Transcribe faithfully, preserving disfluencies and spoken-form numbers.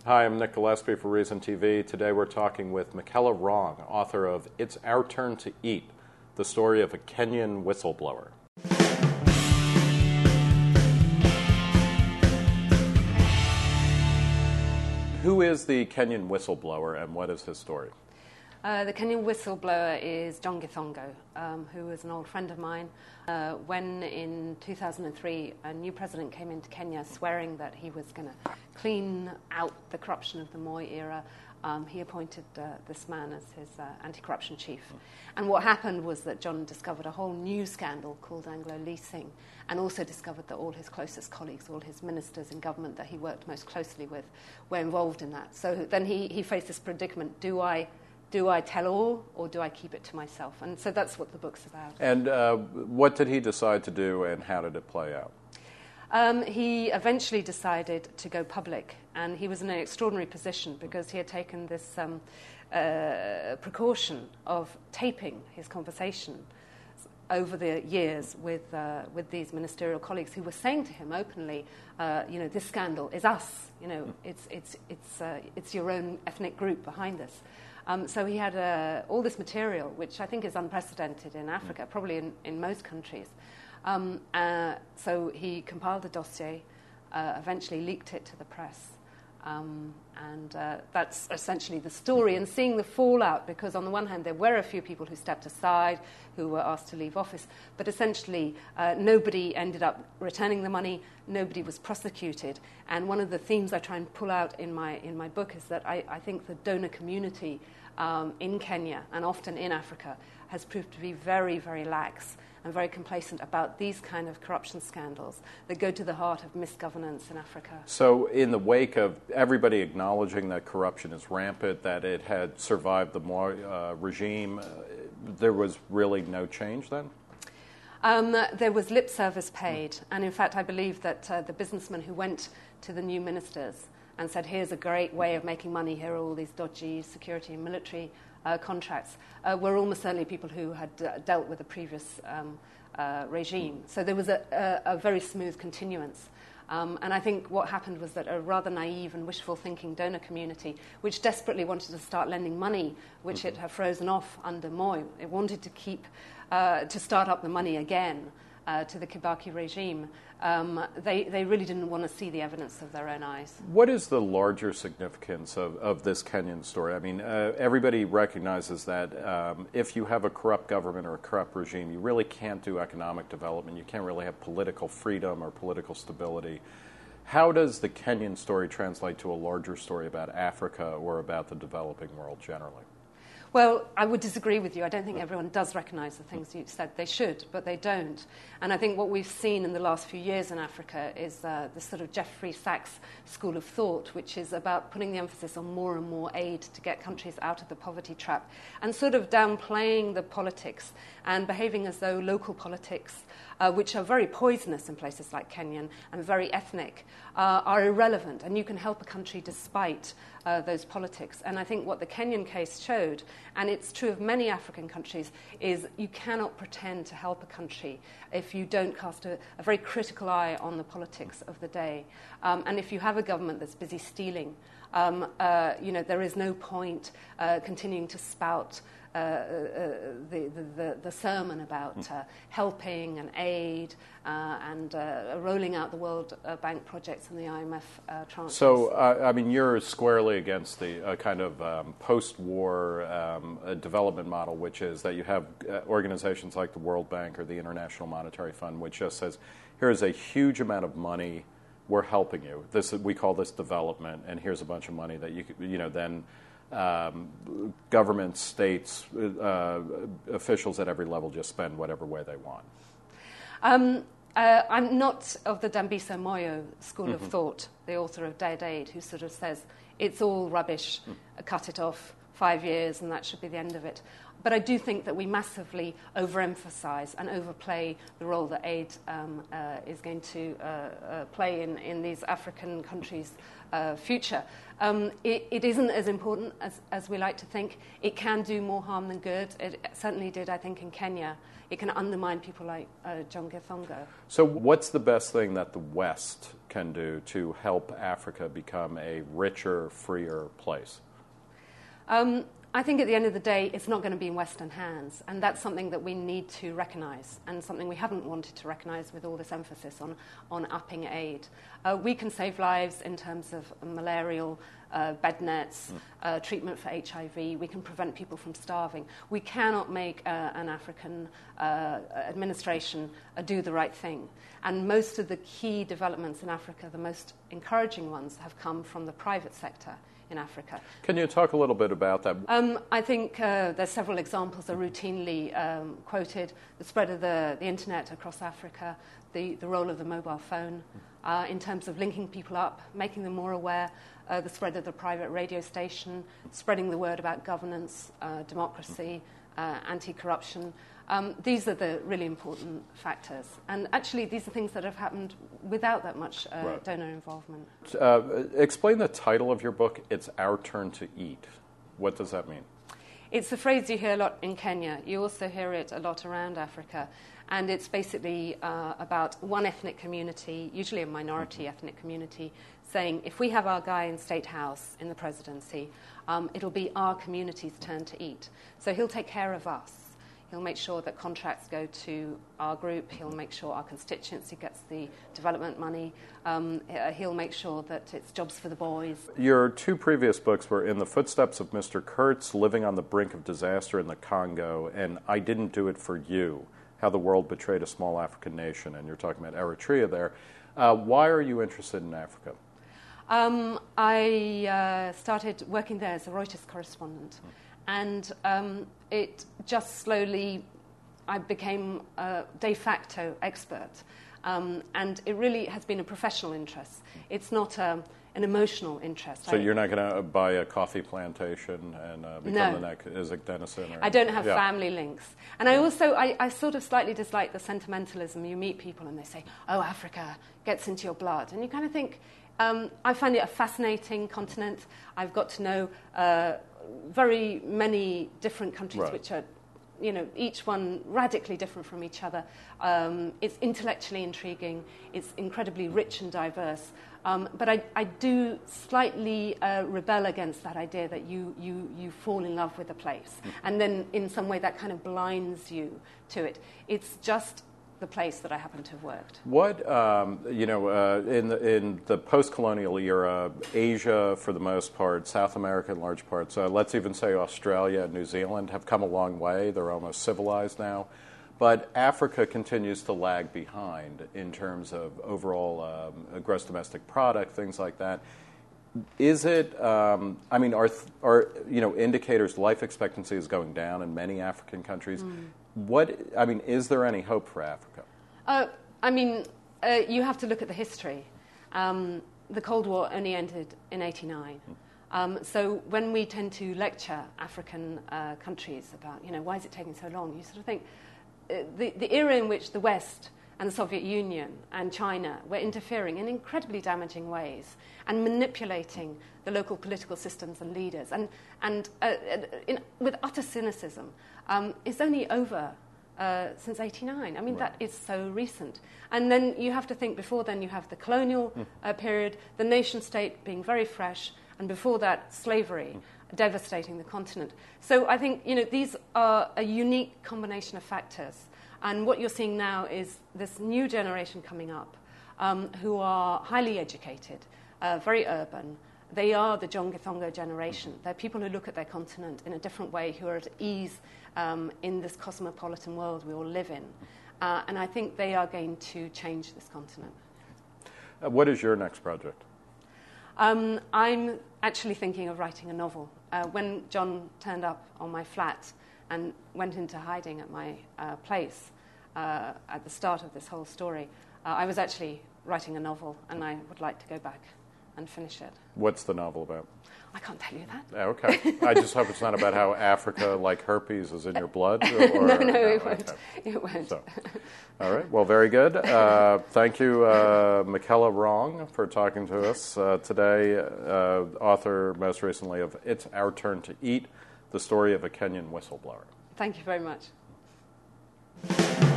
Hi, I'm Nick Gillespie for Reason T V. Today we're talking with Michaela Wrong, author of It's Our Turn to Eat, the story of a Kenyan whistleblower. Who is the Kenyan whistleblower and what is his story? Uh, the Kenyan whistleblower is John Githongo, um, who was an old friend of mine. Uh, when in two thousand three a new president came into Kenya swearing that he was going to clean out the corruption of the Moi era, um, he appointed uh, this man as his uh, anti-corruption chief. Mm. And what happened was that John discovered a whole new scandal called Anglo Leasing, and also discovered that all his closest colleagues, all his ministers in government that he worked most closely with, were involved in that. So then he, he faced this predicament: do I Do I tell all, or do I keep it to myself? And so that's what the book's about. And uh, what did he decide to do, and how did it play out? Um, he eventually decided to go public, and he was in an extraordinary position because he had taken this um, uh, precaution of taping his conversation over the years with uh, with these ministerial colleagues who were saying to him openly, uh, you know, this scandal is us. You know, it's it's it's uh, it's your own ethnic group behind this. Um, so he had uh, all this material, which I think is unprecedented in Africa, probably in, in most countries. Um, uh, so he compiled a dossier, uh, eventually leaked it to the press. Um, and uh, that's essentially the story. And seeing the fallout, because on the one hand, there were a few people who stepped aside, who were asked to leave office, but essentially uh, nobody ended up returning the money, nobody was prosecuted. And one of the themes I try and pull out in my in my book is that I, I think the donor community um, in Kenya, and often in Africa, has proved to be very, very lax and very complacent about these kind of corruption scandals that go to the heart of misgovernance in Africa. So in the wake of everybody acknowledging that corruption is rampant, that it had survived the Moi uh, regime, uh, there was really no change then? Um, there was lip service paid, and in fact I believe that uh, the businessmen who went to the new ministers and said, here's a great way of making money, here are all these dodgy security and military Uh, contracts, uh, were almost certainly people who had uh, dealt with the previous um, uh, regime. So there was a, a, a very smooth continuance. Um, and I think what happened was that a rather naive and wishful thinking donor community, which desperately wanted to start lending money, which mm-hmm. it had frozen off under Moi, it wanted to keep, uh, to start up the money again uh, to the Kibaki regime. Um, they, they really didn't want to see the evidence of their own eyes. What is the larger significance of, of this Kenyan story? I mean, uh, everybody recognizes that um, if you have a corrupt government or a corrupt regime, you really can't do economic development. You can't really have political freedom or political stability. How does the Kenyan story translate to a larger story about Africa or about the developing world generally? Well, I would disagree with you. I don't think everyone does recognise the things you've said. They should, but they don't. And I think what we've seen in the last few years in Africa is uh, the sort of Jeffrey Sachs school of thought, which is about putting the emphasis on more and more aid to get countries out of the poverty trap, and sort of downplaying the politics and behaving as though local politics, uh, which are very poisonous in places like Kenya and very ethnic, uh, are irrelevant, and you can help a country despite uh, those politics. And I think what the Kenyan case showed, and it's true of many African countries, is you cannot pretend to help a country if you don't cast a, a very critical eye on the politics of the day. Um, and if you have a government that's busy stealing, um, uh, you know, there is no point uh, continuing to spout Uh, uh, the, the, the sermon about uh, helping and aid uh, and uh, rolling out the World uh, Bank projects and the I M F uh, transfers. So, uh, I mean, you're squarely against the uh, kind of um, post-war um, uh, development model, which is that you have uh, organizations like the World Bank or the International Monetary Fund, which just says, here's a huge amount of money, we're helping you. This we call this development, and here's a bunch of money that you you know then. Um, governments, states, uh, officials at every level just spend whatever way they want. Um, uh, I'm not of the Dambisa Moyo school mm-hmm. of thought, the author of Dead Aid, who sort of says it's all rubbish, mm. cut it off, five years and that should be the end of it. But I do think that we massively overemphasize and overplay the role that aid um, uh, is going to uh, uh, play in, in these African countries' uh, future. Um, it, it isn't as important as, as we like to think. It can do more harm than good. It certainly did, I think, in Kenya. It can undermine people like uh, John Githongo. So what's the best thing that the West can do to help Africa become a richer, freer place? Um, I think at the end of the day, it's not going to be in Western hands, and that's something that we need to recognise, and something we haven't wanted to recognise with all this emphasis on, on upping aid. Uh, we can save lives in terms of malarial uh, bed nets, mm. uh, treatment for H I V. We can prevent people from starving. We cannot make uh, an African uh, administration uh, do the right thing. And most of the key developments in Africa, the most encouraging ones, have come from the private sector in Africa. Can you talk a little bit about that? Um, I think uh, there's several examples that are routinely um, quoted. The spread of the, the internet across Africa, the, the role of the mobile phone uh, in terms of linking people up, making them more aware, uh, the spread of the private radio station, spreading the word about governance, uh, democracy, uh, anti-corruption. Um, these are the really important factors. And actually, these are things that have happened without that much uh, right. donor involvement. Uh, explain the title of your book, It's Our Turn to Eat. What does that mean? It's a phrase you hear a lot in Kenya. You also hear it a lot around Africa. And it's basically uh, about one ethnic community, usually a minority mm-hmm. ethnic community, saying, if we have our guy in State House in the presidency, um, it'll be our community's turn to eat. So he'll take care of us. He'll make sure that contracts go to our group. He'll make sure our constituency gets the development money. Um, he'll make sure that it's jobs for the boys. Your two previous books were In the Footsteps of Mister Kurtz, Living on the Brink of Disaster in the Congo, and I Didn't Do It for You, How the World Betrayed a Small African Nation. And you're talking about Eritrea there. Uh, why are you interested in Africa? Um, I uh, started working there as a Reuters correspondent. Mm. And um, it just slowly, I became a de facto expert. Um, and it really has been a professional interest. It's not a, an emotional interest. So I, you're not going to buy a coffee plantation and uh, become no. the next Isaac Dennison? Or, I don't have yeah. family links. And I also, I, I sort of slightly dislike the sentimentalism. You meet people and they say, oh, Africa gets into your blood. And you kind of think, um, I find it a fascinating continent. I've got to know uh, very many different countries right. which are, you know, each one radically different from each other. Um, it's intellectually intriguing. It's incredibly rich and diverse. Um, but I, I do slightly uh, rebel against that idea that you, you, you fall in love with a place. Mm. And then in some way that kind of blinds you to it. It's just the place that I happen to have worked. What, um, you know, uh, in, the, in the post-colonial era, Asia for the most part, South America in large parts, uh, let's even say Australia and New Zealand have come a long way. They're almost civilized now. But Africa continues to lag behind in terms of overall um, gross domestic product, things like that. Is it, um, I mean, are, are, you know, indicators, life expectancy is going down in many African countries. Mm. What, I mean, is there any hope for Africa? Uh, I mean, uh, you have to look at the history. Um, the Cold War only ended in eighty-nine. Mm. Um, so when we tend to lecture African uh, countries about, you know, why is it taking so long, you sort of think uh, the, the era in which the West and the Soviet Union and China were interfering in incredibly damaging ways and manipulating the local political systems and leaders, and, and uh, in, with utter cynicism, um, is only over uh, since eighty-nine. I mean, right. that is so recent. And then you have to think, before then you have the colonial mm. uh, period, the nation-state being very fresh, and before that, slavery, mm. devastating the continent. So I think, you know, these are a unique combination of factors. And what you're seeing now is this new generation coming up um, who are highly educated, uh, very urban. They are the John Githongo generation. They're people who look at their continent in a different way, who are at ease um, in this cosmopolitan world we all live in. Uh, and I think they are going to change this continent. Uh, what is your next project? Um, I'm actually thinking of writing a novel. Uh, when John turned up on my flat and went into hiding at my uh, place uh, at the start of this whole story, uh, I was actually writing a novel, and I would like to go back and finish it. What's the novel about? I can't tell you that. Okay. I just hope it's not about how Africa, like herpes, is in your blood. Or, no, no, no, it won't. Okay. It won't. So, all right. Well, very good. Uh, thank you, uh, Michela Wrong, for talking to us uh, today. Uh, author, most recently, of It's Our Turn to Eat, the story of a Kenyan whistleblower. Thank you very much.